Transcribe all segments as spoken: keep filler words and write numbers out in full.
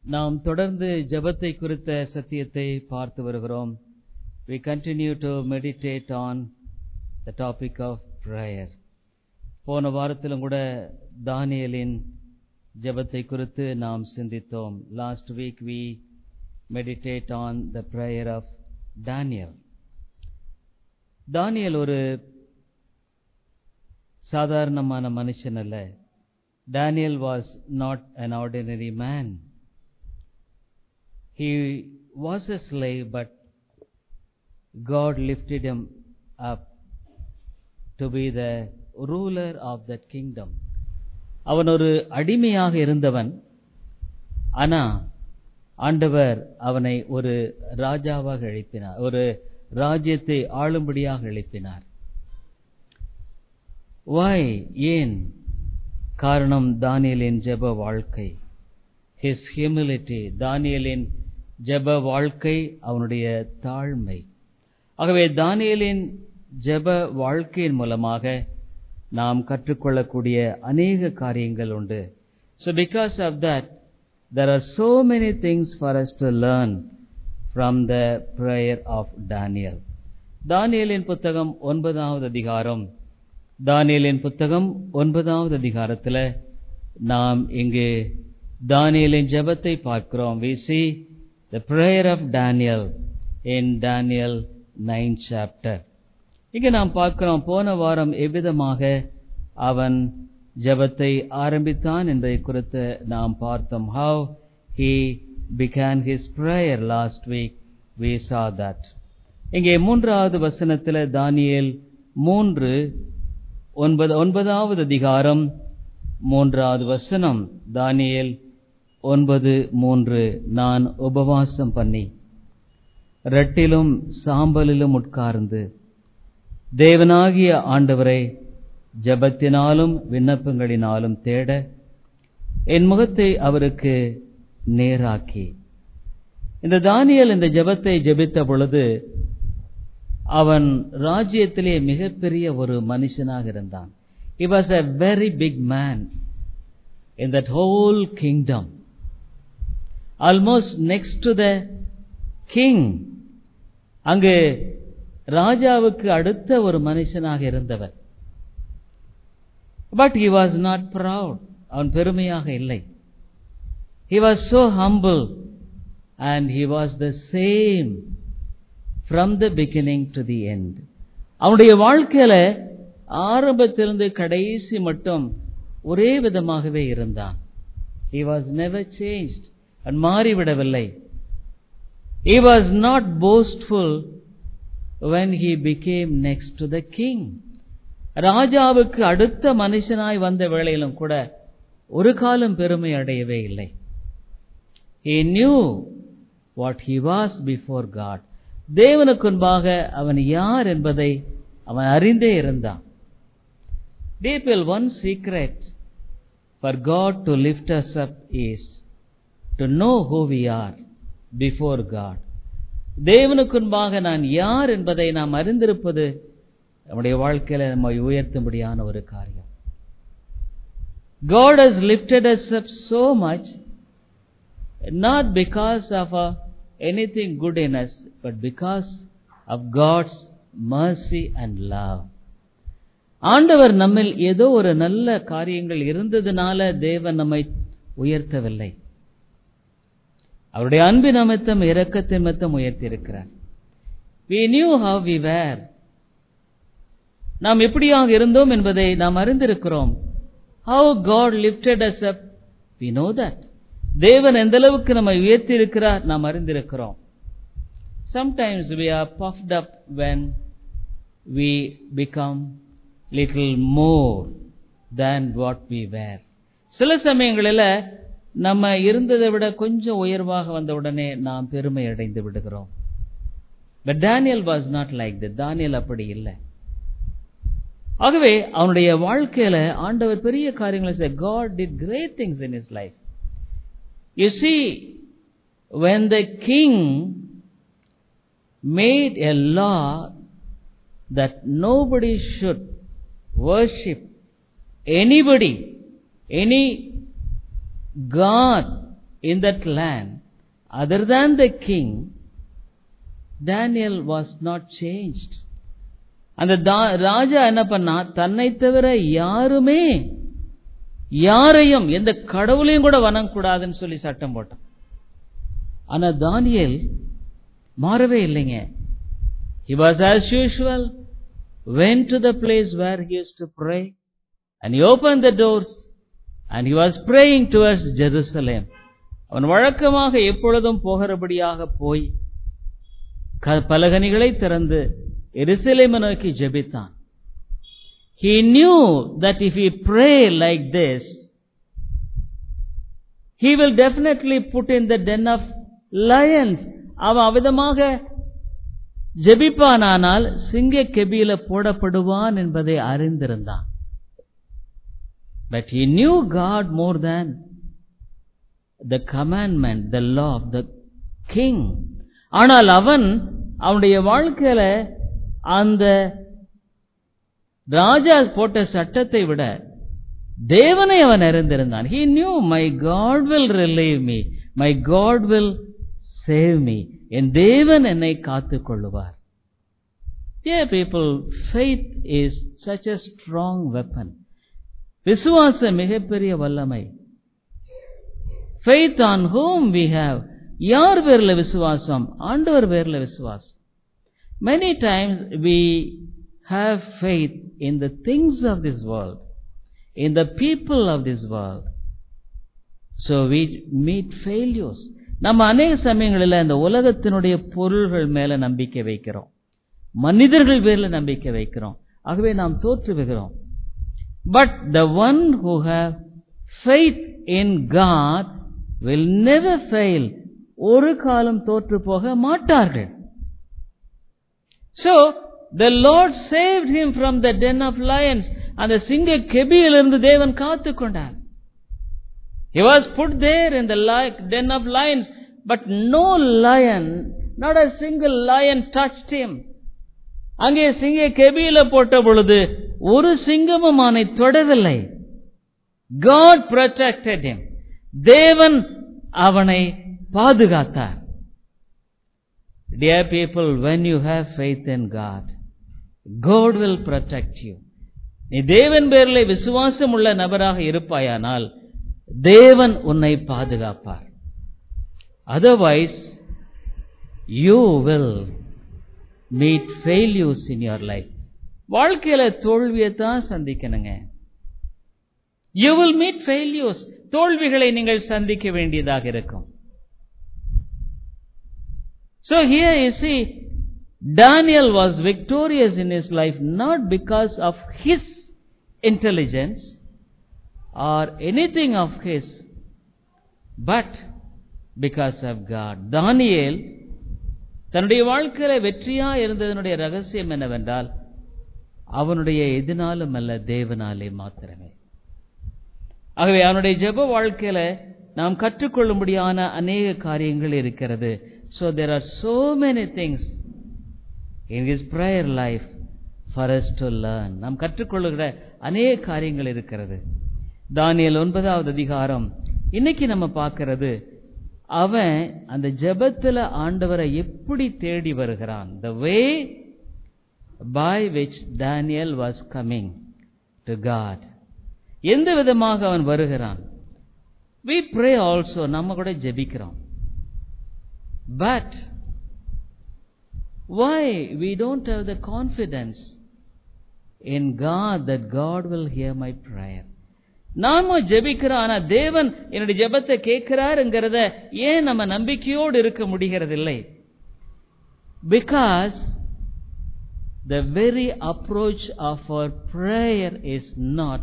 நாம் தொடர்ந்து ஜெபத்தை குறித்த சத்தியத்தை பார்த்து வருகிறோம். We continue to meditate on the topic of prayer. போன வாரத்திலும் கூட தானியேலின் ஜெபத்தை குறித்து நாம் சிந்தித்தோம். Last week we meditate on the prayer of Daniel. தானியேல் ஒரு சாதாரணமான மனுஷன் அல்ல. Daniel was not an ordinary man. He was a slave, but God lifted him up to be the ruler of that kingdom. அவன் ஒரு அடிமையாக இருந்தவன். ஆனா ஆண்டவர் அவனை ஒரு ராஜாவாக எழுப்பினார், ஒரு ராஜ்யத்தை ஆளும்படியாக எழுப்பினார். Why? ஏன்? காரணம் தானியேலின் ஜெப வாழ்க்கை. His humility. தானியேலின் ஜெப வாழ்க்கை, அவனுடைய தாழ்மை. ஆகவே தானியேலின் ஜெப வாழ்க்கையின் மூலமாக நாம் கற்றுக்கொள்ளக்கூடிய அநேக காரியங்கள் உண்டு. So because of that, there are so many things for us to learn from the prayer of Daniel. தானியேலின் புத்தகம் ஒன்பதாவது அதிகாரம். தானியேலின் புத்தகம் ஒன்பதாவது அதிகாரத்தில் நாம் இங்கு தானியேலின் ஜெபத்தை பார்க்கிறோம். We see the prayer of Daniel in Daniel ninth chapter. இங்கே நாம் பார்க்கிறோம், போன வாரம் எவ்விதமாக அவன் ஜெபத்தை ஆரம்பித்தான் என்பதை குறித்து நாம் பார்த்தோம். How he began his prayer last week, we saw that. இங்கே மூன்றாவது வசனத்தில் தானியேல் மூன்று ஒன்பது ஒன்பதாவது அதிகாரம் மூன்றாவது வசனம். தானியேல் ஒன்பது மூன்று. நான் உபவாசம் பண்ணி இரட்டிலும் சாம்பலிலும் உட்கார்ந்து தேவனாகிய ஆண்டவரை ஜெபத்தினாலும் விண்ணப்பங்களினாலும் தேட என் முகத்தை அவருக்கு நேராக்கி. இந்த தானியேல் இந்த ஜெபத்தை ஜெபித்த பொழுது அவன் ராஜ்யத்திலே மிகப்பெரிய ஒரு மனுஷனாக இருந்தான். He was a very big man in that whole kingdom, almost next to the king. அங்கு ராஜாவுக்கு அடுத்த ஒரு மனுஷனாக இருந்தவர். But he was not proud. அவன் பெருமையாக இல்லை. He was so humble and he was the same from the beginning to the end. அவனுடைய வாழ்க்கையில ஆரம்பத்திலிருந்து கடைசி மட்டும் ஒரே விதமாகவே இருந்தான். He was never changed. அவன் மாறிவிடவில்லை. He was not boastful when he became next to the king. ராஜாவுக்கு அடுத்த மனுஷனாய் வந்த வேளையிலும் கூட ஒரு காலம் பெருமை அடையவே இல்லை. He knew what he was before God. தேவனுக்கு முன்பாக அவன் யார் என்பதை அவன் அறிந்தே இருந்தான். People, one secret for God to lift us up is to know who we are before God. தேவனுக்கு முன்பாக நான் யார் என்பதை நாம் அறிந்திருப்பது நம்முடைய வாழ்க்கையில நம்மை உயர்த்தும்படியான ஒரு காரியம். God has lifted us up so much, not because of a, anything good in us, but because of God's mercy and love. ஆண்டவர் நம்மில் ஏதோ ஒரு நல்ல காரியங்கள் இருந்ததுனால தேவன் நம்மை உயர்த்தவில்லை. அவருடைய அன்பு நிமித்தம் இரக்கத்தின் நிமித்தம் உயர்த்தி இருக்கிறார். We knew how we were. நாம் எப்படியாக இருந்தோம் என்பதை நாம் அறிந்திருக்கிறோம். How God lifted us up, we know that. தேவன் எந்த அளவுக்கு நம்மை உயர்த்தி இருக்கிறார் நாம் அறிந்திருக்கிறோம். Sometimes we are puffed up when we become little more than what we were. சில சமயங்களில் நம்ம இருந்ததை விட கொஞ்சம் உயர்வாக வந்த உடனே நாம் பெருமை அடைந்து விடுகிறோம். But Daniel was not like that. தானியேல் அப்படி இல்லை. ஆகவே அவனுடைய வாழ்க்கையில ஆண்டவர் பெரிய காரியங்களை செய்ய. God did great things in his life. You see, when the king made a law that nobody should worship anybody, any God in that land other than the king, Daniel was not changed. அந்த ராஜா என்ன பண்ணா, தன்னை தவிர யாருமே யாரையும் எந்த கடவுளையும் கூட வணங்கக்கூடாதுன்னு சொல்லி சட்டம் போட்டான். ஆனா தானியேல் மாறவே இல்லைங்க. He was as usual, went to the place where he used to pray, and he opened the doors and he was praying towards Jerusalem. அவன் வழக்கமாக எப்பொழுதும் போகிறபடியாக போய் பலகணிகளை திறந்து எருசலேமை நோக்கி ஜெபித்தான். He knew that if he pray like this, he will definitely put in the den of lions. அவன் அவ்விதமாக ஜெபிப்பானால் சிங்க கெபியில போடப்படுவான் என்பதை அறிந்திருந்தான். But he knew God more than the commandment, the law of the king. ஆனால் அவன் அவனுடைய வாழ்க்கையில அந்த ராஜா போட்ட சட்டத்தை விட தேவனை அவன் அறிந்திருந்தான். He knew, my God will relieve me, my God will save me. என் தேவன் என்னை காத்துக் கொள்ளுவார். Dear people, faith is such a strong weapon. விசுவாசம் மிகப்பெரிய வல்லமை. Faith on whom we have. யார் பேர்ல விசுவாசம்? ஆண்டவர் பேர்ல விசுவாசம். Many times we have faith in the things of this world, in the people of this world. So we meet failures. நம்ம அநேக சமயங்களில் இந்த உலகத்தினுடைய பொருள்கள் மேல நம்பிக்கை வைக்கிறோம், மனிதர்கள் பேர்ல நம்பிக்கை வைக்கிறோம். ஆகவே நாம் தோற்று விடுகிறோம். But the one who have faith in God will never fail. ஒரு காலம் தோற்று போக மாட்டார்கள். So the Lord saved him from the den of lions. அந்த சிங்க கெபியிலிருந்து தேவன் காத்துக் கொண்டார். He was put there in the den of lions, but no lion, not a single lion touched him. அங்கே சிங்க கெபியில போட்ட பொழுது ஒரு சிங்கமும் அவனை தொடவில்லை. God protected him. தேவன் அவனை பாதுகாத்தார். Dear people, when you have faith in God, God will protect you. நீ தேவன் பேரிலே விசுவாசம் உள்ள நபராக இருப்பாயானால் தேவன் உன்னை பாதுகாப்பார். Otherwise, you will meet failures in your life. வாழ்க்கையில தோல்வியை தான் சந்திக்கணுங்க. You will meet failures. தோல்விகளை நீங்கள் சந்திக்க வேண்டியதாக இருக்கும். So here you see, Daniel was victorious in his life not because of his intelligence or anything of his, but because of God. தானியேல் தன்னுடைய வாழ்க்கையில வெற்றியா இருந்ததனுடைய ரகசியம் என்னவென்றால் அவனுடைய எதினாலும் அல்ல, தேவனாலே மாத்திரமே. ஆகவே அவனுடைய ஜெப வாழ்க்கையில நாம் கற்றுக்கொள்ளும்படியான அநேக காரியங்கள் இருக்கிறது. So there are so many things in his prayer life for us to learn. நாம் கற்றுக்கொள்ளுகிற அநேக காரியங்கள் இருக்கிறது. தானியேல் ஒன்பதாவது அதிகாரம் இன்னைக்கு நம்ம பார்க்கிறது, அவன் அந்த ஜெபத்துல ஆண்டவரை எப்படி தேடி வருகிறான். The way by which Daniel was coming to God. எந்த விதமாக அவன் வருகிறான். We pray also, நம்ம கூட ஜெபிக்கிறோம். But why we don't have the confidence in God that God will hear my prayer? நாம ஜெபிக்கிறோம், ஆனா தேவன் என்னுடைய ஜெபத்தை கேட்கிறாருங்கிறத ஏன் நம்ம நம்பிக்கையோடு இருக்க முடிகிறதில்லை? Because the very approach of our prayer is not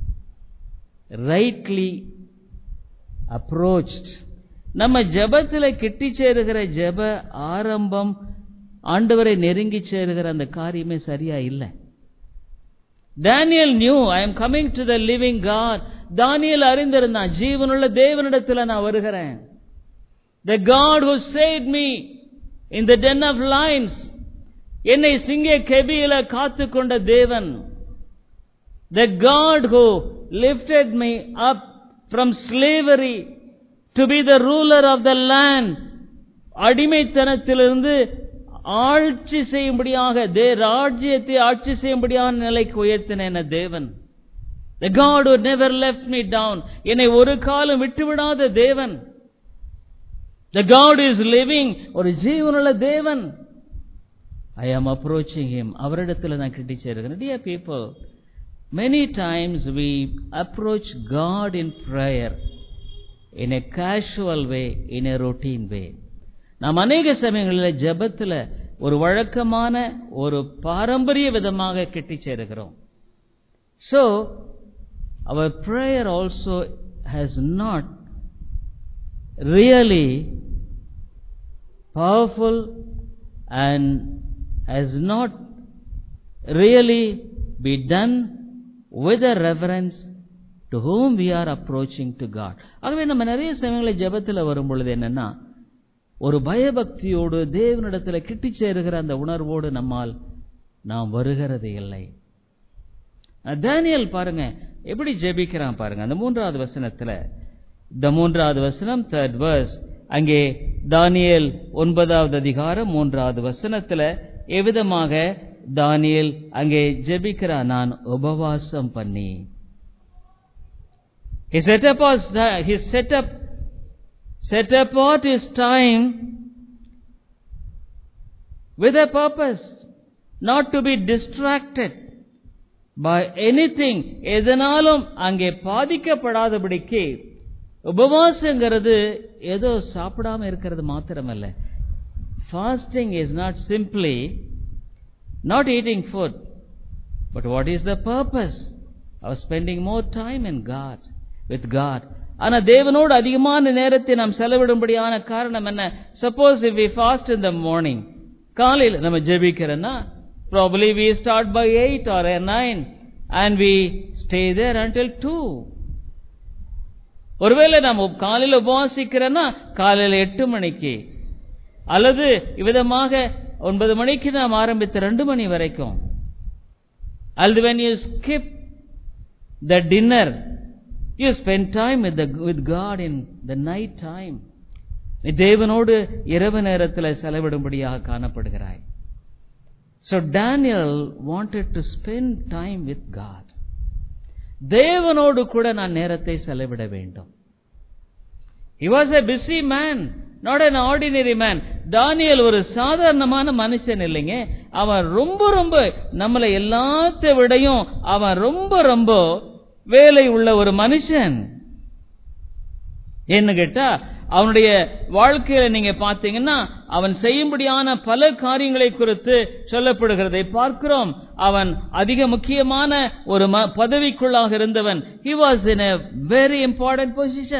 rightly approached. நம்ம ஜெபத்துல கிட்டி சேருகிற ஜெப ஆரம்பம், ஆண்டவரை நெருங்கி சேருகிற அந்த காரியமே சரியா இல்லை. Daniel knew, I am coming to the living God. தானியேல் அறிந்திருந்தான், ஜீவனுள்ள தேவனிடத்துல நான் வருகிறேன். The God who saved me in the den of lions. என்னை சிங்க கெபியில காத்துக்கொண்ட தேவன். The God who lifted me up from slavery to be the ruler of the land. அடிமைத்தனத்திலிருந்து ஆட்சி செய்யும்படியாக தே ராஜ்யத்தை ஆட்சி செய்யும்படியான நிலைக்கு உயர்த்தின தேவன். The God who never left me down. என்னை ஒரு காலம் விட்டுவிடாத தேவன். The God is living. ஒரு ஜீவனுள்ள தேவன். I am approaching him. அவரிடத்தில் நான் கிட்டி சேருகிறேன். Dear people, many times we approach God in prayer in a casual way, in a routine way. நாம் அநேக சமயங்களில் ஜெபத்தில் ஒரு வழக்கமான ஒரு பாரம்பரிய விதமாக கிட்டி சேருகிறோம். So, our prayer also has not really powerful and has not really be done with a reverence to whom we are approaching to God. ஆகவே நம்ம நிறைய சமயங்களில் ஜெபத்தில் வரும் பொழுது என்னன்னா, ஒரு பயபக்தியோடு தேவனிடத்தில் கிட்டி சேருகிற அந்த உணர்வோடு நம்மால் நாம் வருகிறது இல்லை. தானியேல் பாருங்க எப்படி ஜெபிக்கிறான் பாருங்க. அந்த மூன்றாவது வசனத்துல, இந்த மூன்றாவது வசனம் third verse, அங்கே தானியேல் ஒன்பதாவது அதிகாரம் மூன்றாவது வசனத்துல எவ்விதமாக தானியேல் அங்கே ஜெபிக்கிறான், நான் உபவாசம் பண்ணி. He set up he set up set apart his time with a purpose, not to be distracted by anything. எதனாலும் அங்கே பாதிக்கப்படாதபடிக்கு உபவாசங்கிறது ஏதோ சாப்பிடாம இருக்கிறது மாத்திரமல்ல. Fasting is not simply not eating food, but what is the purpose of spending more time in God, with God? ஆனா தேவனோடு அதிகமான நேரத்தை நாம் செலவிடும்படியான காரணம் என்ன? Suppose if we fast in the morning, காலையில் நம்ம ஜெபிக்கிறோம்னா probably we start by eight or nine and we stay there until two. ஒருவேளை நாம் காலையில் உபவாசிக்கிறோம்னா காலையில் எட்டு மணிக்கு அல்லது இவ்விதமாக ஒன்பது மணிக்கு நாம் ஆரம்பித்து ரெண்டு மணி வரைக்கும். அல்லது when you skip the dinner, you spend time with the with God in the night time. நீ தேவனோடு இரவு நேரத்தில் செலவிடும்படியாக காணப்படுகிறாய். So Daniel wanted to spend time with God. தேவனோடு கூட நான் நேரத்தை செலவிட வேண்டும். He was a busy man, not an ordinary man. தானியேல் ஒரு சாதாரணமான மனுஷன் இல்லைங்க. அவன் ரொம்ப ரொம்ப நம்மளை எல்லாத்தை விடையும் அவன் ரொம்ப ரொம்ப வேலை உள்ள ஒரு மனுஷன். என்ன கேட்டா, அவனுடைய வாழ்க்கையில நீங்க பாத்தீங்கன்னா அவன் செய்யும்படியான பல காரியங்களை குறித்து சொல்லப்படுகிறதை பார்க்கிறோம். அவன் அதிக முக்கியமான ஒரு பதவிக்குள்ளாக இருந்தவன். He was in a very important position,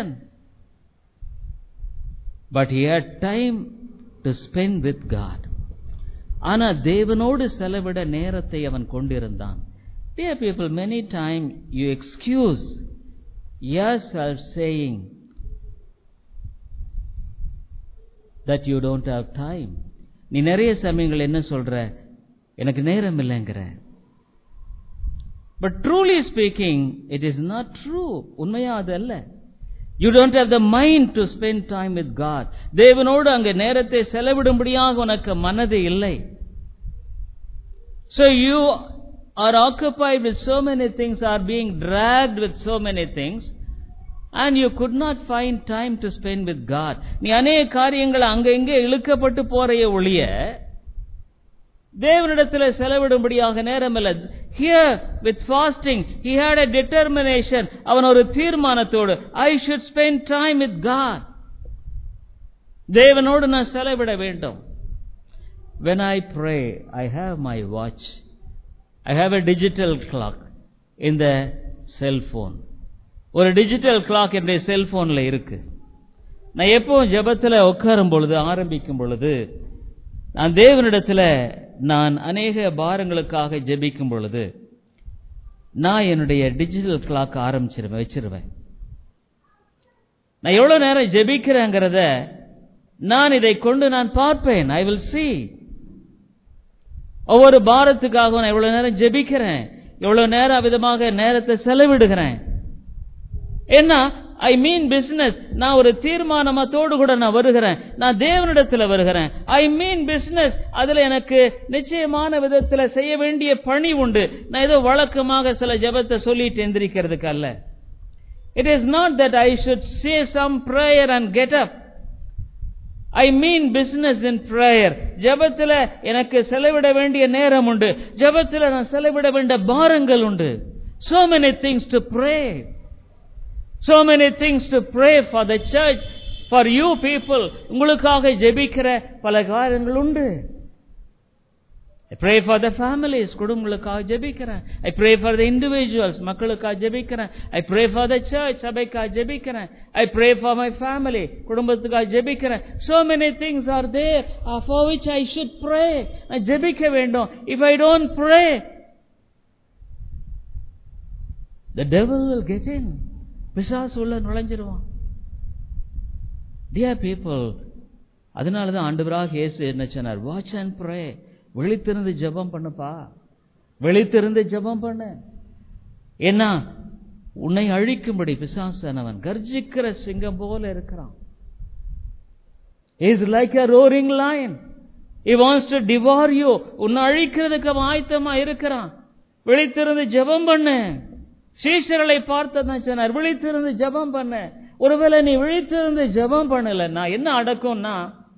but he had time to spend with God. ஆனா தேவனோடு செலவிட நேரத்தை அவன் கொண்டிருந்தான். Dear people, many times you excuse yourself saying that you don't have time. நீ நிறைய சமயங்கள் என்ன சொல்ற, எனக்கு நேரம் இல்லைங்கிற. But truly speaking, it is not true. உண்மையா அது அல்ல. You don't have the mind to spend time with God. தேவனோடு அங்க நேரத்தை செலவிடும்படியாக உனக்கு மனது இல்லை. So you are occupied with so many things, are being dragged with so many things, and you could not find time to spend with God. நீ அநேக காரியங்கள் அங்க இங்கே இழுக்கப்பட்டு போறைய ஒழிய தேவனிடத்தில் செலவிடும்படியாக நேரம் இல்லை. Here with fasting, he had a determination. அவன் ஒரு தீர்மானத்தோடு, I should spend time with God. தேவனோடு நான் செலவிட வேண்டும். When I pray, I have my watch. I have a digital clock in the cell phone. ஒரு டிஜிட்டல் கிளாக் என்னுடைய செல்போன்ல இருக்கு. நான் எப்பவும் ஜெபத்தில் உட்காரும் பொழுது, ஆரம்பிக்கும் பொழுது, நான் தேவனிடத்தில் நான் அநேக பாரங்களுக்காக ஜெபிக்கும் பொழுது நான் என்னுடைய டிஜிட்டல் கிளாக் ஆரம்பிச்சிருவேன், வச்சிருவேன். நான் எவ்வளவு நேரம் ஜெபிக்கிறேங்கிறத நான் இதை கொண்டு நான் பார்ப்பேன். I will see. ஒவ்வொரு பாரத்துக்காக நான் எவ்வளவு நேரம் ஜெபிக்கிறேன், எவ்வளவு நேரம் விதமாக நேரத்தை செலவிடுகிறேன். ஏன்னா ஐ மீன் பிசினஸ், நான் ஒரு தீர்மானத்தோடு கூட நான் வருகிறேன், நான் தேவனிடத்தில் வருகிறேன். ஐ மீன் பிசினஸ், அதுல எனக்கு நிச்சயமான விதத்துல செய்ய வேண்டிய பணி உண்டு. நான் ஏதோ வழக்கமாக சில ஜெபத்தை சொல்லிட்டு எந்திரிக்கிறதுக்கு அல்ல. It is not that I should say some prayer and get up. I mean business in prayer. ஜெபத்துல எனக்கு செலவிட வேண்டிய நேரம் உண்டு, ஜெபத்துல நான் செலவிட வேண்டிய பாரங்கள் உண்டு. So many things to pray. So many things to pray for the church, for you people. உங்களுக்காக ஜெபிக்கிற பல காரியங்கள் உண்டு. I pray for the families, குடும்பங்களுக்காக ஜெபிக்கிறேன். I pray for the individuals, மக்களுக்காக ஜெபிக்கிறேன். I pray for the church, சபைக்காக ஜெபிக்கிறேன். I pray for my family, குடும்பத்துக்காக ஜெபிக்கிறேன். So many things are there for which I should pray. நான் ஜெபிக்க வேண்டும். If I don't pray, the devil will get in. பிசாசு உள்ள நுழைஞ்சிருவான். Dear people, அதனால தான் ஆண்டவராகிய இயேசு என்ன சொன்னார்? Watch and pray. விழித்திருந்து ஜெபம் பண்ணுப்பா, விழித்திருந்து ஜெபம் பண்ணு. ஏன்னா உன்னை அழிக்கும்படி பிசாசானவன் கர்ஜிக்கிற சிங்கம் போல இருக்கிறான். He is like a roaring lion. He wants to devour you. உன்னை அழிக்கிறதுக்கு ஆயத்தமா இருக்கிறான். விழித்திருந்து ஜெபம் பண்ணு. சீஷர்களை பார்த்ததான் சொன்னார், விழித்திருந்து ஜெபம் பண்ணு. ஒருவேளை நீ விழித்திருந்து ஜெபம் பண்ணலன்னா என்ன அடக்கும்னா,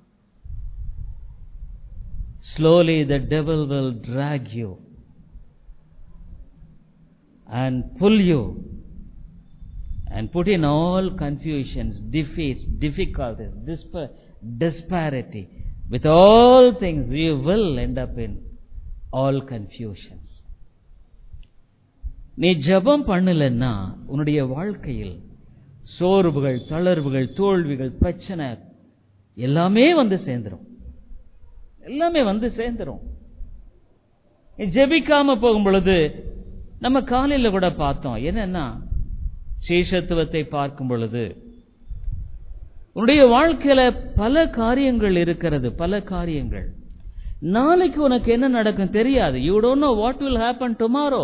slowly the devil will drag you and pull you and put in all confusions, defeats, difficulties, dispa- disparity. With all things you will end up in all confusions. நீ ஜெபம் பண்ணலன்னா உன்னுடைய வாழ்க்கையில் சோர்வுகள், தளர்வுகள், தோல்விகள், பிரச்சனை எல்லாமே வந்து சேர்ந்துரும். எல்லாமே வந்து சேர்ந்துரும். ஜெபிக்காம போகும் பொழுது நம்ம காலையில கூட பார்த்தோம். என்னன்னா, சீஷத்துவத்தை பார்க்கும் பொழுது உன்னுடைய வாழ்க்கையில பல காரியங்கள் இருக்கிறது, பல காரியங்கள். நாளைக்கு உனக்கு என்ன நடக்கும் தெரியாது. You don't know what will happen tomorrow.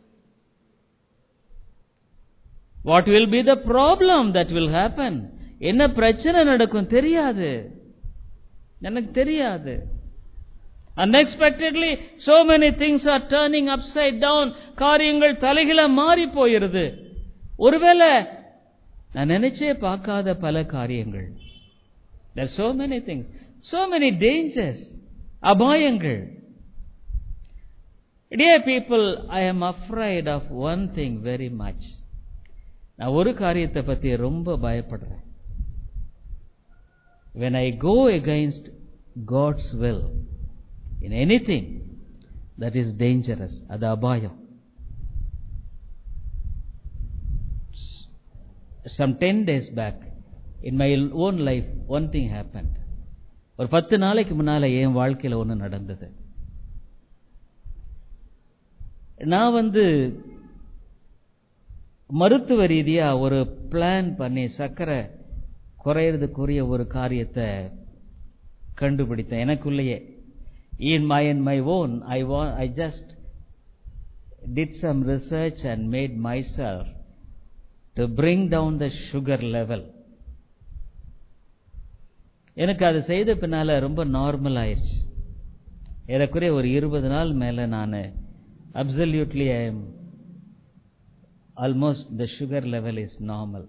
What will be the problem that will happen? என்ன பிரச்சனை நடக்கும் தெரியாது, எனக்கு தெரியாது. Unexpectedly so many things are turning upside down. காரியங்கள் தலைகீழா மாறி போயிருது. ஒருவேளை நான் நினைச்சே பார்க்காத பல காரியங்கள். There are so many things, so many dangers, அபாயங்கள். Dear people, I am afraid of one thing very much. நான் ஒரு காரியத்தை பத்தி ரொம்ப பயப்படுறேன். When I go against God's will in anything, that is dangerous. அது அபாயம். Some ten days back in my own life one thing happened. ஒரு பத்து நாளைக்கு முன்னால என் வாழ்க்கையில ஒன்று நடந்தது. நான் வந்து மருத்துவ ரீதியா ஒரு பிளான் பண்ணி சக்கரை குறையிறதுக்குரிய ஒரு காரியத்தை கண்டுபிடித்தேன் எனக்குள்ளேயே. In my in my own, I want, I just did some research and made myself to bring down the sugar level. எனக்கு அது செய்த பின்னால ரொம்ப நார்மல் ஆயிடுச்சு. ஏறக்குறைய ஒரு இருபது நாள் மேல நான் absolutely I am almost the sugar level is normal.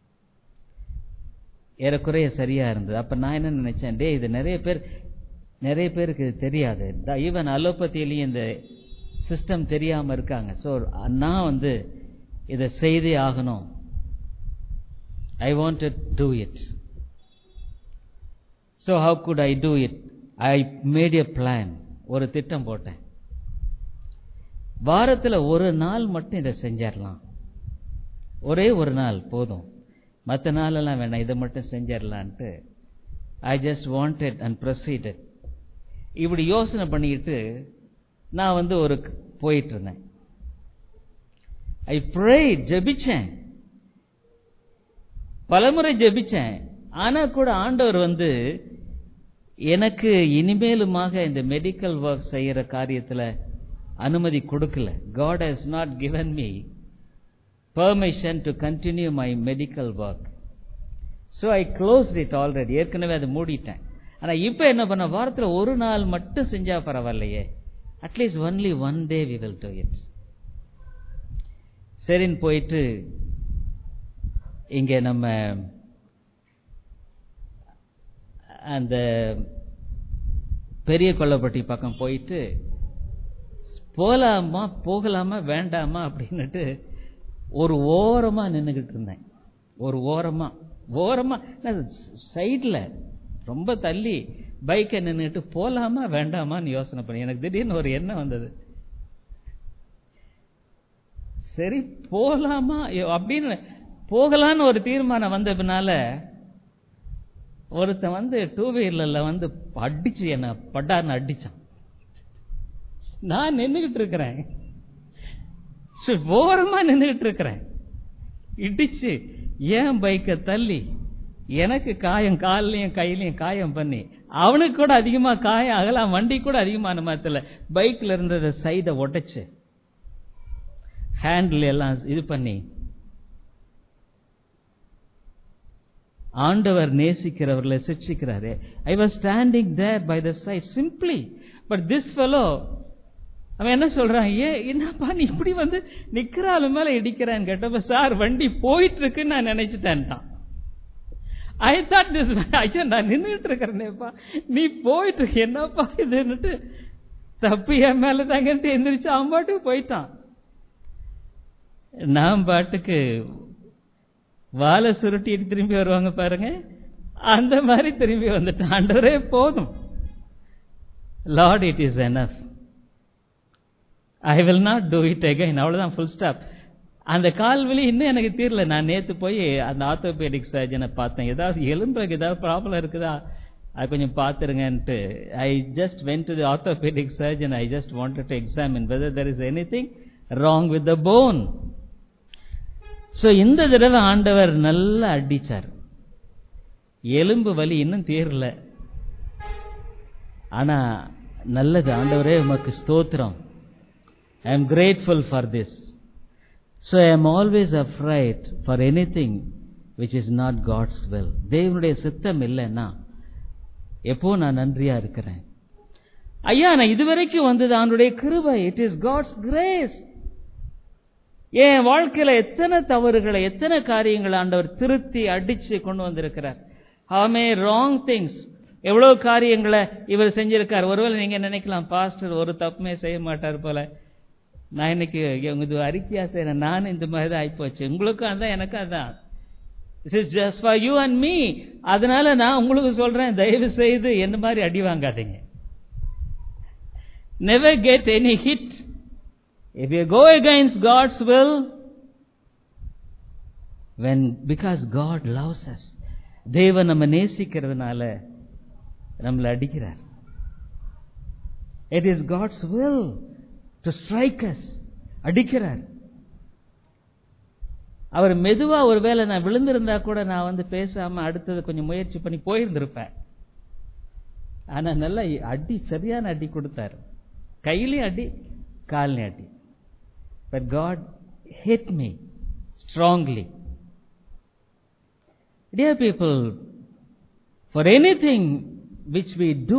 ஏறக்குறைய சரியா இருந்தது. அப்ப நான் என்ன நினைச்சேன், டே இது நிறைய பேர் நிறைய பேருக்கு இது தெரியாது. ஈவன் அலோபதியிலையும் இந்த சிஸ்டம் தெரியாம இருக்காங்க. ஸோ நான் வந்து இதை செய்தே ஆகணும். I wanted to it. So how could I do it? I made a plan. ஒரு திட்டம் போட்டேன். வாரத்தில் ஒரு நாள் மட்டும் இதை செஞ்சிடலாம். ஒரே ஒரு நாள் போதும், மற்ற நாளெல்லாம் வேணாம், இதை மட்டும் செஞ்சிடலான்ட்டு I just wanted and proceeded. இப்படி யோசனை பண்ணிக்கிட்டு நான் வந்து ஒரு போயிட்டு இருந்தேன். ஐ ப்ரேட், ஜெபிச்சேன், பலமுறை ஜெபிச்சேன். ஆனா கூட ஆண்டவர் வந்து எனக்கு இனிமேலுமாக இந்த மெடிக்கல் ஒர்க் செய்யற காரியத்துல அனுமதி கொடுக்கல. God has not given me permission to continue my medical work. So I closed it already. ஏற்கனவே அதை மூடிட்டேன். ஆனா இப்ப என்ன பண்ண, வாரத்துல ஒரு நாள் மட்டும் செஞ்சா பரவாயில்லையே, at least only one day we will do it. சரின்னு போயிட்டு இங்க நம்ம அந்த பெரிய கொல்லப்பட்டி பக்கம் போயிட்டு போலாமா போகலாமா வேண்டாமா அப்படின்னுட்டு ஒரு ஓரமா நின்றுகிட்டு இருந்தேன். ஒரு ஓரமா ஓரமா சைட்ல ரொம்ப தள்ளி பைக்கை நின்றுட்டு போலாமா வேண்டாமான்னு யோசனை பண்ணி எனக்கு திடீர்னு ஒரு எண்ணம் வந்தது. சரி போலாமா அப்படின்னு போகலான்னு ஒரு தீர்மானம் வந்த பின்னால ஒருத்தன் வந்து டூ வீலர்ல வந்து அடிச்சு என்ன பட்டார்னு அடிச்சான். நான் நின்றுகிட்டு இருக்கிறேன், ஓரமா நின்றுகிட்டு இருக்கிறேன், இடிச்சு ஏன் பைக்கை தள்ளி எனக்கு காயம் காலிலையும் கையிலையும் காயம் பண்ணி அவனுக்கு கூட அதிகமா காயம் ஆகலாம், வண்டி கூட அதிகமான மாத்தல, பைக்ல இருந்தத சைட உடைச்சு ஹேண்டில் எல்லாம் இது பண்ணி ஆண்டவர் நேசிக்கிறவர்களை சிக்ஷிக்கிறாரே. I was standing there by the side simply. But this fellow அவன் என்ன சொல்றான், ஏ என்னப்பா நீ இப்படி வந்து நிக்கிறாள் மேல இடிக்கிறான்னு கேட்டப்ப, சார் வண்டி போயிட்டு இருக்குன்னு நான் நினைச்சிட்டேன். ஐ தாட் திஸ் ஐயா நான் நின்றுட்டு இருக்கிறேன்ப்பா, நீ போயிட்டு இருக்கு என்னப்பா இதுன்னுட்டு தப்பு என் மேல தாங்க எந்திரிச்சு அவன் பாட்டுக்கு போயிட்டான். நான் பாட்டுக்கு வாழை சுருட்டிட்டு திரும்பி வருவாங்க பாருங்க, அந்த மாதிரி திரும்பி வந்துட்டான். ஆண்டவரே போதும், Lord it is enough, I will not do it again. அவ்வளவுதான், ஃபுல் ஸ்டாப். அந்த கால்வலி இன்னும் எனக்கு தீரல. நான் நேத்து போய் அந்த ஆர்த்தோபெடிக் சர்ஜனை பார்த்தேன், ஏதாவது எலும்புக்கு ஏதாவது ப்ராப்ளம் இருக்குதா அது கொஞ்சம் பார்த்துருங்கன்ட்டு. I just went to the orthopaedic surgeon. I just wanted to examine whether there is anything wrong with the bone. So இந்த தடவை ஆண்டவர் நல்லா அடிச்சார். எலும்பு வலி இன்னும் தீரல, ஆனா நல்லது. ஆண்டவரே உமக்கு ஸ்தோத்திரம். I am grateful for this. So I am always afraid for anything which is not God's will. தேவனுடைய சித்தம் இல்லைன்னா எப்போ நான் நன்றியா இருக்கிறேன். ஐயா நான் இதுவரைக்கும் வந்தது ஆண்டவருடைய கிருபை. It is God's grace. என் வாழ்க்கையில எத்தனை தவறுகளை எத்தனை காரியங்களை ஆண்டவர் திருத்தி அடிச்சு கொண்டு வந்திருக்கிறார். How many wrong things, எவ்வளவு காரியங்களை இவர் செஞ்சிருக்கார். ஒருவேளை நீங்க நினைக்கலாம், பாஸ்டர் ஒரு தப்புமே செய்ய மாட்டார் போல. நான் இன்னைக்கு இது அறிக்கையா செய்யறேன், நான் இந்த மாதிரி தான் ஆயிப்போச்சு. உங்களுக்கும் அதான் எனக்கும் அதான். This is just for you and me. அதனால நான் உங்களுக்கு சொல்றேன், தயவு செய்து என்ன மாதிரி அடி வாங்காதீங்க. Never get any hit. If you go against God's will, when because God loves us, தேவன் நம்ம நேசிக்கிறதுனால நம்மளை அடிக்கிறார். It is God's will to strike us. அடிக்கிறார். அவர் மெதுவா ஒருவேளை நான் விழுந்திருந்தா கூட நான் வந்து பேசாம அடுத்தது கொஞ்சம் முயற்சி பண்ணி போயிருந்திருப்பேன். ஆனா நல்லா அடி, சரியான அடி கொடுத்தார். கையிலையும் அடி, கால்லையும் அடி. But God hit me strongly. Dear people, for anything which we do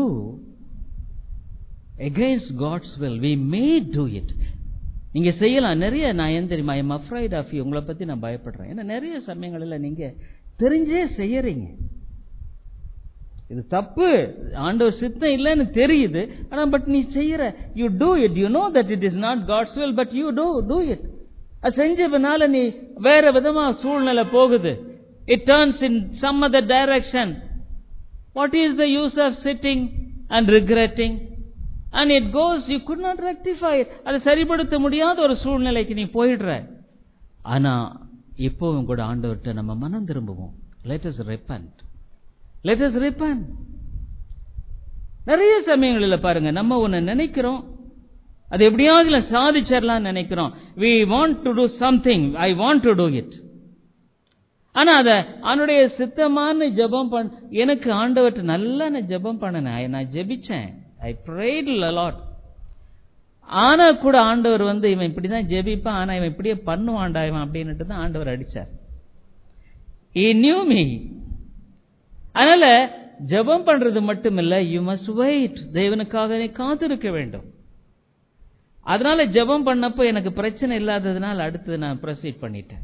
against God's will, we may do it. நீங்க செய்யலாம். நிறைய நான் ஏன் தெரியுமா, I am afraid of you, உங்களை பத்தி நான் பயப்படுறேன். ஏன்னா நிறைய சமயங்களில் நீங்க தெரிஞ்சே செய்யறீங்க. இது தப்பு, ஆண்டவர் சித்தம் இல்லைன்னு தெரியுது, ஆனா பட் நீ செய்யற, you do it. You know that it is not God's will, but you do do it. அது செஞ்சதுனால நீ வேற விதமா சூழ்நிலை போகுது. It turns in some other direction. What is the use of sitting and regretting? And it goes, you could not rectify it. அதை சரிப்படுத்த முடியாத ஒரு சூழ்நிலைக்கு நீ போயிடுற. ஆனா இப்பவும் கூட ஆண்டவர்கிட்ட நம்ம மனம் திரும்புவோம். Let us repent. Let us repent. நிறைய சமயங்களில் பாருங்க, நம்ம ஒன்னு நினைக்கிறோம், அது எப்படியாவது சாதிச்சிடலாம் நினைக்கிறோம். We want to do something. I want to do it. ஆனா அத அவனுடைய சித்தமான ஜெபம் பண்ண, எனக்கு ஆண்டவர்கிட்ட நல்லா நான் ஜெபம் பண்ணேன், நான் ஜெபிச்சேன், I prayed a lot. ஆனா கூட ஆண்டவர் வந்து இவன் இப்படிதான் ஜெபிப்பான், ஆனா இவன் இப்படியே பண்ணுவான்டா இவன் அப்படின்னுட்டு தான் ஆண்டவர் அடிச்சார். He knew me. அதனால ஜெபம் பண்றது மட்டுமில்ல, you must wait. தேவனுக்காக நீ காத்திருக்க வேண்டும். அதனால ஜெபம் பண்ணப்போ எனக்கு பிரச்சனை இல்லாததுனால அடுத்து நான் ப்ரொசீட் பண்ணிட்டேன்.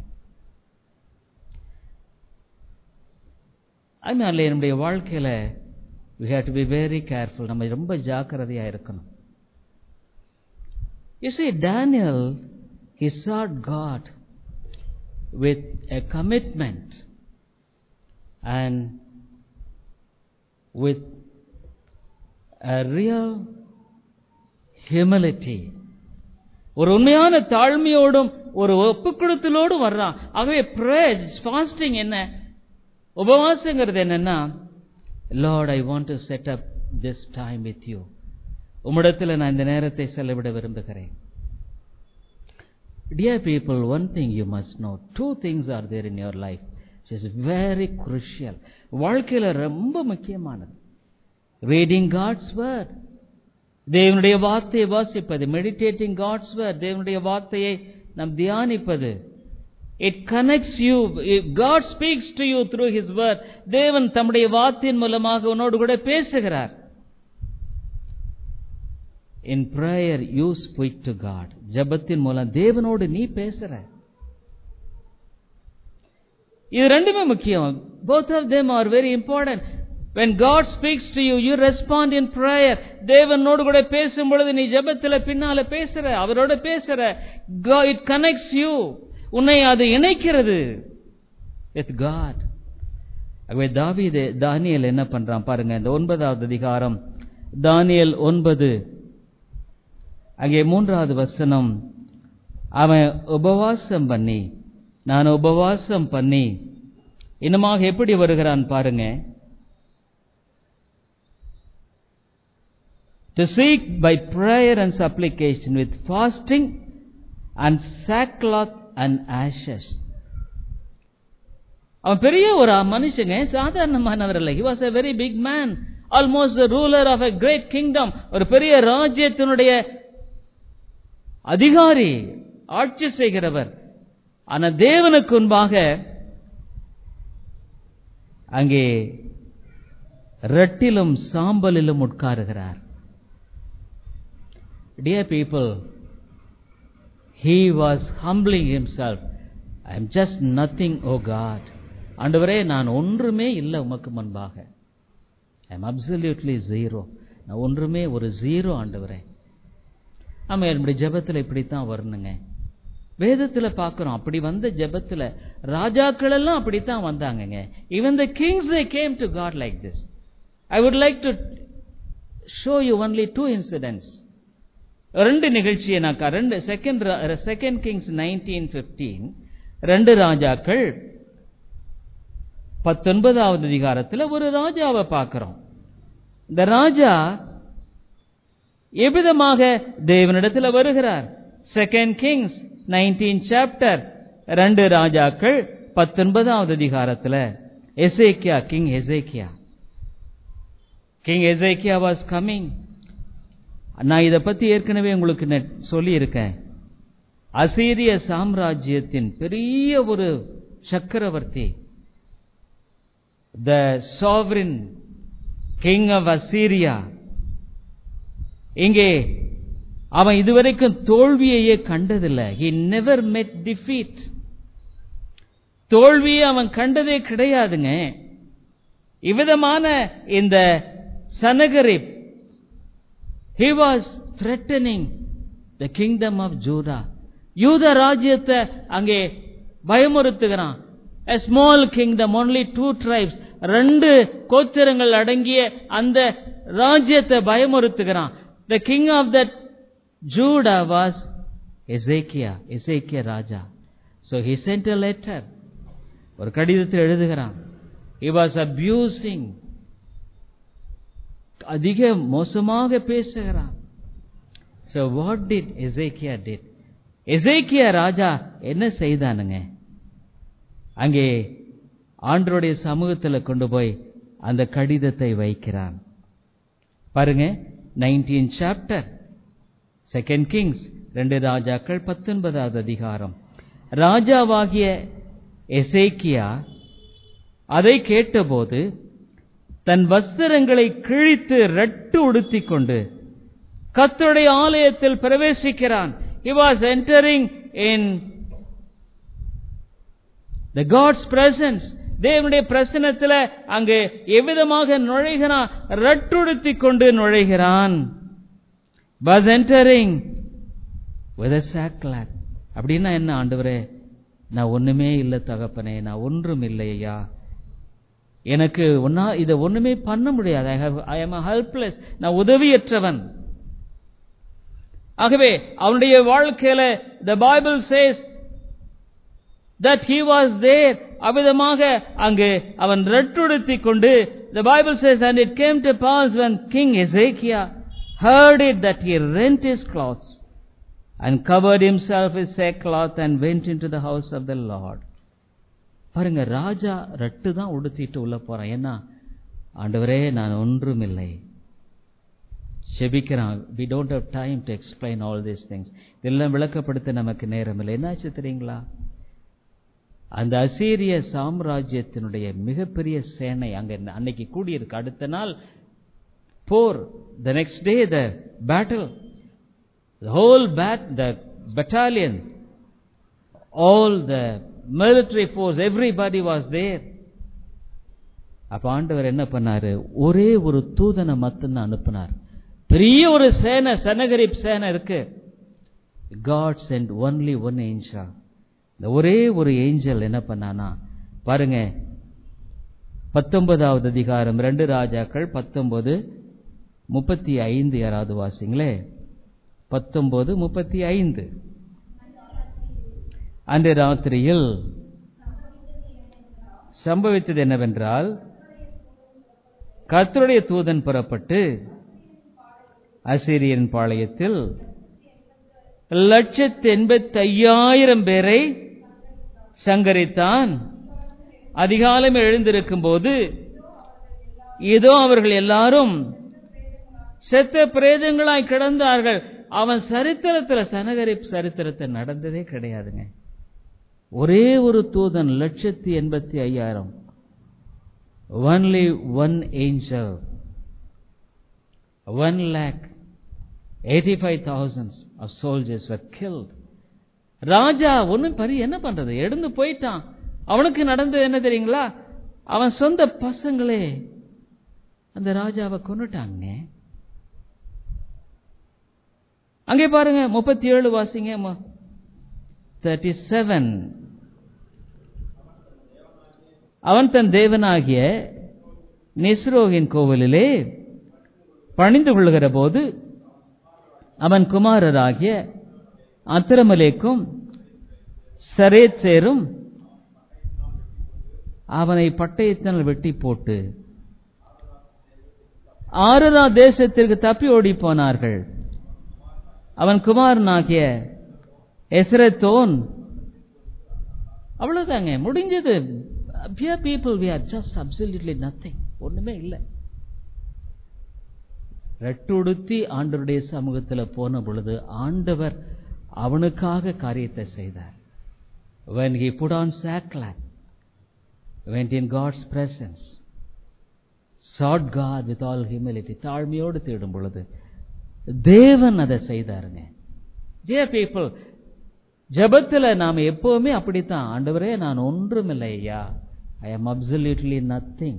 அதனால என்னுடைய வாழ்க்கையில we have to be very careful. நம்ம ரொம்ப ஜாக்கிரதையா இருக்கணும். You see, Daniel, he sought God with a commitment and with a real humility. ஒரு உண்மையான தாழ்மையோடும் ஒரு ஒப்புக்கொடுத்தலோடும் வர்றான். ஆகவே prayer, fasting என்ன, உபவாசங்கிறது என்னன்னா, Lord, I want to set up this time with you. உம்மிடத்தில் நான் இந்த நேரத்தை செலவிட விரும்புகிறேன். Dear people, one thing you must know. Two things are there in your life which is very crucial. வாழ்க்கையில ரொம்ப முக்கியமானது. Reading God's word. தேவனுடைய வார்த்தையை வாசிப்பது. Meditating God's word. தேவனுடைய வார்த்தையை நாம் தியானிப்பது. It connects you. God speaks to you through His word. தேவன் தம்முடைய வார்த்தையின் மூலமாக உன்னோடு கூட பேசுகிறார். In prayer you speak to God. ஜெபத்தின் மூலம் தேவனோடு நீ பேசுற. இது ரெண்டுமே முக்கியம். Both of them are very important. When God speaks to you, you respond in prayer. தேவனோடு கூட பேசும் பொழுது நீ ஜெபத்துல பின்னால பேசுற, அவரோட பேசுற. God, it connects you. உன்னை அது இணைக்கிறது with God. ஆகவே தாவீது தானியேல் என்ன பண்றான் பாருங்க. இந்த ஒன்பதாவது அதிகாரம் தானியேல் ஒன்பது, அங்கே மூன்றாவது வசனம். அவன் உபவாசம் பண்ணி, நான் உபவாசம் பண்ணி இன்னுமாக எப்படி வருகிறான் பாருங்க. To seek by prayer and supplication with fasting and sackcloth and ashes. அவன் பெரிய ஒரு மனுஷங்க, சாதாரணமானவர் இல்லை. He was a very big man, almost the ruler of a great kingdom. ஒரு பெரிய ராஜ்யத்தினுடைய அதிகாரி, ஆட்சி செய்கிறவர். ஆனா தேவனுக்கு முன்பாக அங்கே ரட்டிலும் சாம்பலிலும் உட்காருகிறார். Dear people, he was humbling himself. I am just nothing, oh God. ஆண்டவரே, நான் ஒன்றுமே இல்லை உமக்கு முன்பாக. I am absolutely zero. நான் ஒன்றுமே ஒரு ஜீரோ ஆண்டவரே. ஆமா, என்னுடைய ஜெபத்துல இப்படித்தான் வரணுங்க. வேதத்துல பார்க்கிறோம், அப்படி வந்த ஜெபத்துல ராஜாக்கள் எல்லாம் அப்படித்தான் வந்தாங்கங்க. Even the kings, they came to God like this. I would like to show you only two incidents. ரெண்டு நிகழ்ச்சியை நான் ரெண்டு second second Kings nineteen fifteen, ரெண்டு ராஜாக்கள் பத்தொன்பதாவது அதிகாரத்துல ஒரு ராஜாவை பார்க்கிறோம். இந்த ராஜா எவ்விதமாக தேவனிடத்துல வருகிறார். செகண்ட் கிங்ஸ் நைன்டீன் சாப்டர், ரெண்டு ராஜாக்கள் பத்தொன்பதாவது அதிகாரத்துல Hezekiah, king Hezekiah king Hezekiah was coming. நான் இதை பத்தி ஏற்கனவே உங்களுக்கு சொல்லி இருக்கேன். அசீரிய சாம்ராஜ்யத்தின் பெரிய ஒரு சக்கரவர்த்தி, the sovereign king of Assyria, இங்கே அவன் இதுவரைக்கும் தோல்வியையே கண்டதில்லை. he never met defeat. தோல்வியை அவன் கண்டதே கிடையாதுங்க. இவ்விதமான இந்த சனகரிப், he was threatening the kingdom of Judah. யூத ராஜ்யத்தை அங்கே பயமுறுத்துகிறான். a small kingdom, only two tribes, ரெண்டு கோத்திரங்கள் அடங்கிய அந்த ராஜ்யத்தை பயமுறுத்துகிறான். the king of that Judah was Ezekiah, Ezekiah Raja. so he sent a letter, ஒரு கடிதத்தில் எழுதுகிறான். he was abusing, அதிக மோசமாக பேசுகிறான். so what did Ezekiah did? எசேக்கியா ராஜா என்ன செய்தானுங்க? அங்கே ஆண்டவருடைய சமூகத்தில் கொண்டு போய் அந்த கடிதத்தை வைக்கிறான். பாருங்க, நைன்டீன் சாப்டர் செகண்ட் கிங்ஸ் ரெண்டு ராஜாக்கள் பத்தொன்பதாவது அதிகாரம். ராஜாவாகிய எசேக்கியா அதை கேட்டபோது தன் வஸ்திரங்களை கிழித்து ரட்டு உடுத்திக் கொண்டு கர்த்தருடைய ஆலயத்தில் பிரவேசிக்கிறான். He was entering in the God's presence. தேவனுடைய பிரசன்னத்தில் அங்கு எவ்விதமாக நுழைகிறான்? ரட்டுடுத்திக் கொண்டு நுழைகிறான். Was entering with a sackcloth. அப்படின்னா என்ன? ஆண்டவரே, நான் ஒண்ணுமே இல்லை தகப்பனே, நான் ஒன்றும் இல்லையா, எனக்கு ஒன்னா இதை ஒண்ணுமே பண்ண முடியாது. I have I am helpless, நான் உதவியற்றவன். ஆகவே அவனுடைய வாழ்க்கையில the Bible says that he was there. அவ்விதமாக அங்கு அவன் ரட்டுடுத்திக் கொண்டு, the Bible says, and it came to pass when King Hezekiah heard it that he rent his clothes and covered himself with sackcloth and went into the house of the Lord. பாருங்க, ராஜா ரட்டு தான் உடுத்திட்டு உள்ள போறான். ஏன்னா, ஆண்டவரே நான் ஒன்றும் இல்லை செபிக்கிறான். we don't have time to explain all these things. இதெல்லாம் விளக்கப்படுத்த நமக்கு நேரம் இல்லை. என்னாச்சு தெரியுங்களா? அந்த அசீரிய சாம்ராஜ்யத்தினுடைய மிகப்பெரிய சேனை அங்க அன்னைக்கு கூடியிருக்கு. அடுத்த நாள் போர். the next day the battle, the whole bat the battalion, all the military force, everybody was there. அப்ப ஆண்டவர் என்ன பண்ணாரு? ஒரே ஒரு தூதனை மட்டும் அனுப்பினார். பெரிய ஒரு சேனை, சனகரிப் சேனை இருக்கு. God sent only one angel. இந்த ஒரே ஒரு ஏஞ்சல் என்ன பண்ணானா பாருங்க, பத்தொன்பதாவது அதிகாரம் ரெண்டு ராஜாக்கள் பத்தொன்பது முப்பத்தி ஐந்து. யாராவது வாசிங்களே, பத்தொன்பது முப்பத்தி ஐந்து. அன்று ராத்திரியில் சம்பவித்தது என்னவென்றால், கர்த்தருடைய தூதன் புறப்பட்டு அசீரியன் பாளையத்தில் லட்சத்து எண்பத்தி ஐயாயிரம் பேரை சங்கரித்தான். அதிகாலம் எழுந்திருக்கும் போது இதோ அவர்கள் எல்லாரும் செத்த பிரேதங்களாய் கிடந்தார்கள். அவன் சரித்திரத்தில், சனகரிப் சரித்திரத்தில் நடந்ததே கிடையாதுங்க. ஒரே ஒரு தூதன், லட்சத்தி எண்பத்தி ஐயாயிரம். Only one angel, one lakh eighty-five thousand of soldiers were killed. ராஜா ஒன்னும் பரி என்ன பண்றது, எழுந்து போயிட்டான். அவனுக்கு நடந்தது என்ன தெரியுங்களா? அவன் சொந்த பசங்களே அந்த ராஜாவை கொன்னுட்டாங்க. அங்கே பாருங்க, முப்பத்தி ஏழு வாசிங்க. முப்பத்தி ஏழு. அவன் தன் தேவனாகிய நிஸ்ரோகின் கோவிலிலே பணிந்து கொள்கிற போது அவன் குமாரராகிய அத்ரமலேக்கும் சரேத்சேரும் அவனை பட்டயத்தினால் வெட்டி போட்டு ஆரரா தேசத்திற்கு தப்பி ஓடி போனார்கள். அவன் குமாரனாகிய எஸ்ரத்தோன். அவ்வளவுதாங்க, முடிஞ்சது. Dear people, we are just absolutely nothing. ஒண்ணுமே இல்லை. ரட்டுடுத்தி ஆண்டவருடைய சமூகத்தில் போன பொழுது ஆண்டவர் அவனுக்காக காரியத்தை செய்தார். When he put on sackcloth, went in God's presence, sought God with all humility, தாழ்மையோடு தேடும் பொழுது தேவன் அதை செய்தாருங்க. Dear people, ஜெபத்தில் நாம் எப்பவுமே அப்படித்தான். ஆண்டவரே நான் ஒன்றும் இல்லை ஐயா, I am absolutely nothing.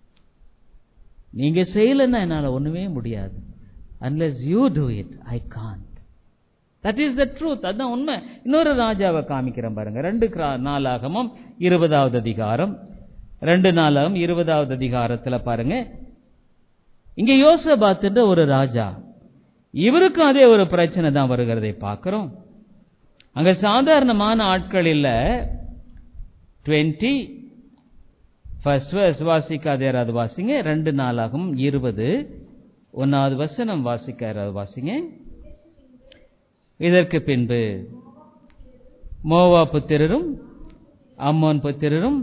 நீங்க செய்யலன்னா என்னால ஒண்ணுமே முடியாது. Unless you do it, I can't. That is the truth. அதான் உண்மை. இன்னொரு ராஜாவை காமிக்கிறேன் பாருங்க. ரெண்டு நாளாகமும் இருபதாவது அதிகாரம், ரெண்டு நாளாகும் இருபதாவது அதிகாரத்துல பாருங்க. இங்க யோசபாத் ஒரு ராஜா, இவருக்கும் அதே ஒரு பிரச்சனை தான் வருகிறதை பார்க்கிறோம். அங்க சாதாரணமான ஆட்கள் இல்ல. டுவெண்ட்டி ஃபர்ஸ்ட் வர்ஸ் வாசிக்காத யாராவது வாசிங்க. ரெண்டு நாளாகும் இருபது ஒன்னாவது வசனம் வாசிக்க யாராவது வாசிங்க. இதற்கு பின்பு மோவா புத்திரரும் அம்மோன் புத்திரரும்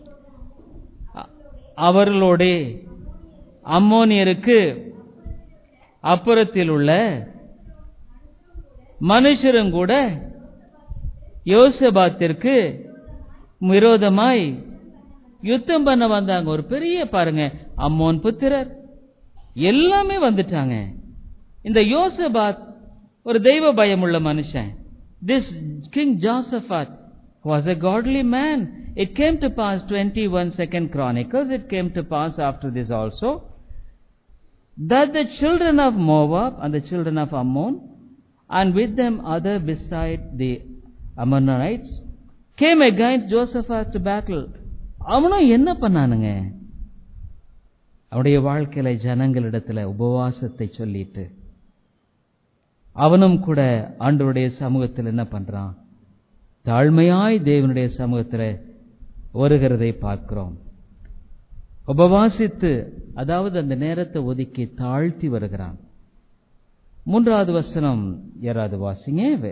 அவர்களோட அம்மோனியருக்கு அப்புறத்தில் உள்ள மனுஷரும் கூட யோசபாத்திற்கு விரோதமாய் யுத்தம் பண்ண வந்தாங்க. ஒரு பெரிய பாருங்க, அம்மோன் புத்திரர் எல்லாமே வந்துட்டாங்க. இந்த யோசபாத் ஒரு தெய்வ பயம் உள்ள மனுஷன். This King Jehoshaphat was a godly man. It came to pass, twenty-one Second Chronicles, it came to pass after this also, that the children of Moab and the children of Ammon, and with them other beside the Ammonites, came against Jehoshaphat to battle. அவனும் என்ன பண்ணானுங்க? அவனுடைய வாழ்க்கையில ஜனங்களிடத்துல உபவாசத்தை சொல்லிட்டு அவனும் கூட ஆண்டவருடைய சமூகத்தில் என்ன பண்றான்? தாழ்மையாய் தேவனுடைய சமூகத்தில் வருகிறதை பார்க்கிறோம். உபவாசித்து, அதாவது அந்த நேரத்தை ஒதுக்கி தாழ்த்தி வருகிறான். மூன்றாவது வசனம் யாராவது வாசிங்க.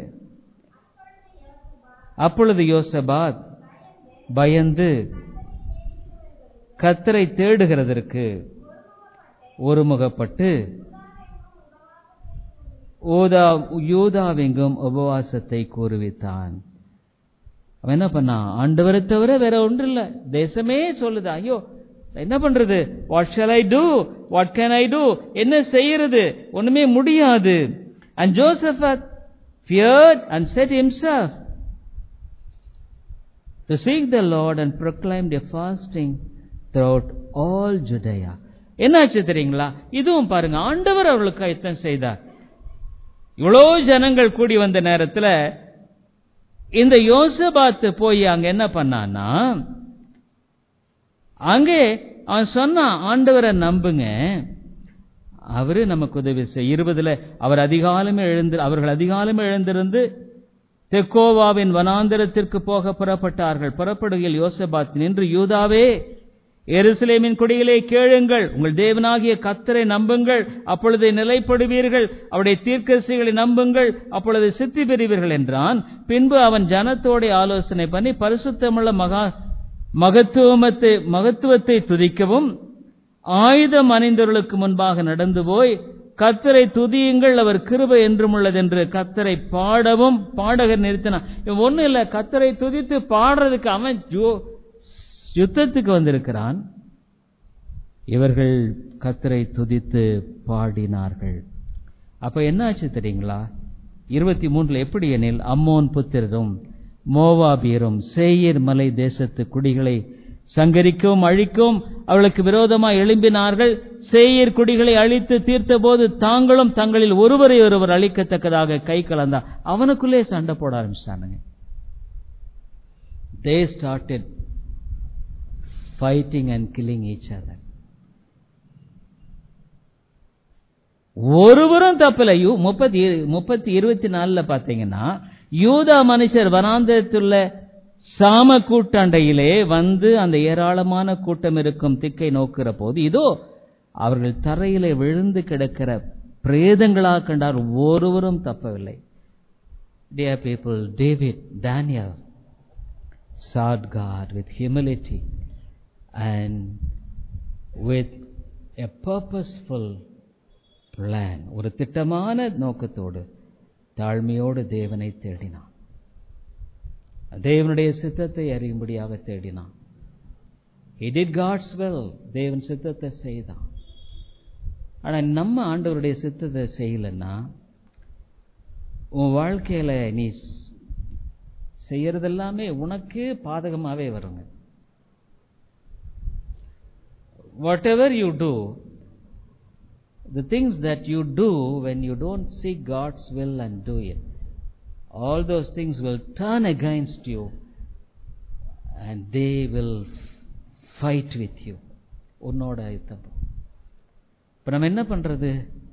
அப்பொழுது யோசபாத் பயந்து கர்த்தரை தேடுகிறதற்கு ஒருமுகப்பட்டு யூதாவெங்கும் உபவாசத்தை கூறுவித்தான். அவன் என்ன பண்ணான்? ஆண்டவரை தவிர வேற ஒன்று இல்ல. தேசமே சொல்லுது, ஐயோ என்ன பண்றது? What shall I do? What can I do? என்ன செய்யறது? ஒண்ணுமே முடியாது. And Jehoshaphat feared and set himself to seek the Lord and proclaimed a fasting throughout all Judea. என்னாச்சு தெரியுங்களா? இதுவும் பாருங்க, ஆண்டவர் அவர்களுக்கு யுத்தம் செய்தார். இவ்வளோ ஜனங்கள் கூடி வந்த நேரத்தில் இந்த யோசபாத்து போய் அங்க என்ன பண்ணான்னா, அங்கே அவன் சொன்னான், ஆண்டவரை நம்புங்க, அவரு நமக்கு உதவி செய்ய. இருபதுல அவர் அதிகாலமே எழுந்து அவர்கள் அதிகாலமே எழுந்திருந்து தெக்கோவாவின் வனாந்தரத்திற்கு போக புறப்பட்டார்கள். புறப்படுகையில் யோசபாத் நின்று, யூதாவே, எருசலேமின் குடிகளே கேளுங்கள், உங்கள் தேவனாகிய கர்த்தரை நம்புங்கள், அப்பொழுது நிலைப்படுவீர்கள், அவருடைய தீர்க்கதரிசிகளை நம்புங்கள், அப்பொழுது சித்தி பெறுவீர்கள் என்றான். பின்பு அவன் ஜனத்தோட ஆலோசனை பண்ணி பரிசுத்தமுள்ள மகா மகத்துவத்தை மகத்துவத்தை துதிக்கவும் ஆயுதம் அணிந்தவர்களுக்கு முன்பாக நடந்து போய் கர்த்தரை துதியுங்கள், அவர் கிருபை என்றும் உள்ளதென்று கர்த்தரை பாடவும் பாடகர் நிறுத்தினான். ஒன்னும் இல்ல, கர்த்தரை துதித்து பாடுறதுக்கு அவன் யுத்தத்துக்கு வந்திருக்கிறான். இவர்கள் கர்த்தரை துதித்து பாடினார்கள். அப்ப என்ன ஆச்சு தெரியுங்களா? இருபத்தி மூன்றுல எப்படி எனில், அம்மோன் புத்திரரும் மோவாபியரும் சேயீர் மலை தேசத்து குடிகளை சங்கரிக்கவும் அழிக்கவும் அவளுக்கு விரோதமாக எழும்பினார்கள். சேயீர் குடிகளை அழித்து தீர்த்த போது தாங்களும் தங்களில் ஒருவரை ஒருவர் அழிக்கத்தக்கதாக கை கலந்தார். அவனுக்குள்ளே சண்டை போட ஆரம்பிச்சானுங்க. They started fighting and killing each other. ஒருவரும் தப்பில்லை. முப்பத்தி முப்பத்தி இருபத்தி நாலுல பாத்தீங்கன்னா, யூதா மனுஷர் வனாந்தரத்துள்ள சாம கூட்டாண்டையிலே வந்து அந்த ஏராளமான கூட்டம் இருக்கும் திக்கை நோக்கிற போது இதோ அவர்கள் தரையிலே விழுந்து கிடக்கிற பிரேதங்களாக கண்டார். ஒருவரும் தப்பவில்லை. Dear people, David, Daniel sought God with humility and with a purposeful plan. ஒரு திட்டமான நோக்கத்தோடு தாழ்மையோடு தேவனை தேடினான். தேவனுடைய சித்தத்தை அறியும்படியாக தேடினான். He did God's will. தேவன் சித்தத்தை செய்தான். ஆனா நம்ம ஆண்டவருடைய சித்தத்தை செய்யலன்னா உன் வாழ்க்கையில நீ செய்யறதெல்லாமே உனக்கு பாதகமாவே வருங்க. Whatever you do, the things that you do when you don't seek God's will and do it, all those things will turn against you and they will fight with you. உன்னோட யுத்தம். இப்ப நம்ம என்ன பண்றது?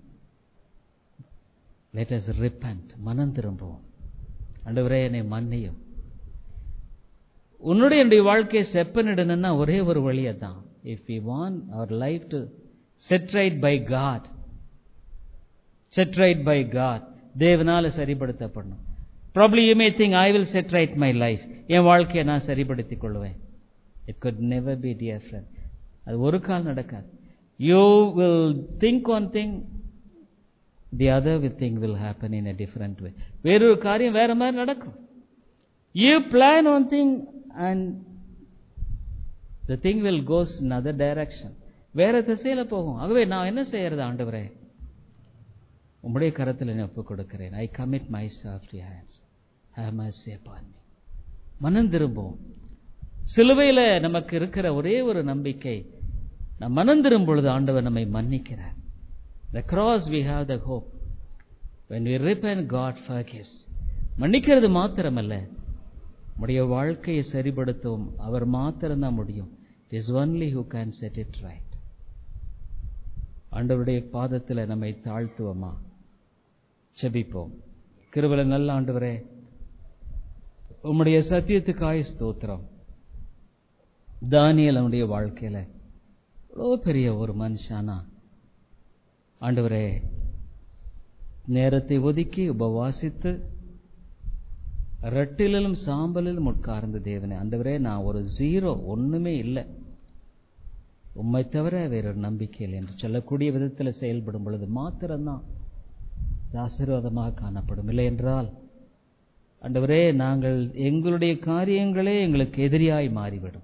Let us repent. மனம் திரும்புவோம். ஆண்டவரே என்னை மன்னியும். உன்னுடைய என்னுடைய வாழ்க்கையை செப்பனிடணும்னா ஒரே ஒரு வழியை தான். If we want our life to set right by God, set right by God, தேவனால சரிப்படுத்தப்படணும். Probably you may think, I will set right my life. என் வாழ்க்கையை நான் சரிப்படுத்திக் கொள்வேன். It could never be, dear friend. அது ஒரு கால் நடக்காது. You will think one thing, the other thing will happen in a different way. வேறொரு காரியம் வேற மாதிரி நடக்கும். You plan one thing and the thing will goes in another direction. வேற திசையில போகும். ஆகவே நான் என்ன செய்யறது ஆண்டவரே? உம்முடைய கரத்தில் என்னை ஒப்புக் கொடுக்கிறேன். I commit myself to your hands. Have mercy upon me. மனம் திரும்பும். சிலுவையில நமக்கு இருக்கிற ஒரே ஒரு நம்பிக்கை, நாம் மனம் திரும்பும் பொழுது ஆண்டவர் நம்மை மன்னிக்கிறார். The cross we have the hope. When we repent, God forgives. மன்னிக்கிறது மாத்திரமல்ல, நம்முடைய வாழ்க்கையை சரிபடுத்தவும் அவர் மாத்திரம்தான் முடியும். It is only who can set it right. ஆண்டவருடைய பாதத்தில் நம்மை தாழ்த்துவோமா? செபிப்போம். கிருபையுள்ள நல்ல ஆண்டவரே, உம்முடைய சத்தியத்துக்காய் ஸ்தோத்திரம். தானியேல் அவனுடைய வாழ்க்கையில எவ்வளோ பெரிய ஒரு மனுஷானா ஆண்டவரே, நேரத்தை ஒதுக்கி உபவாசித்து ரட்டிலும் சாம்பலிலும் உட்கார்ந்த தேவனே, ஆண்டவரே நான் ஒரு ஜீரோ, ஒண்ணுமே இல்லை, உம்மை தவிர வேறொரு நம்பிக்கை இல்லை என்று சொல்லக்கூடிய விதத்தில் செயல்படும் பொழுது மாத்திரம்தான் ஆசீர்வாதமாக காணப்படும். இல்லை என்றால் ஆண்டவரே, நாங்கள் எங்களுடைய காரியங்களே எங்களுக்கு எதிரியாய் மாறிவிடும்.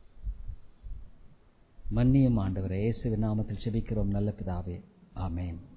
மன்னியும் ஆண்டவரே, இயேசுவின் நாமத்தில் ஜெபிக்கிறோம் நல்ல பிதாவே, ஆமென்.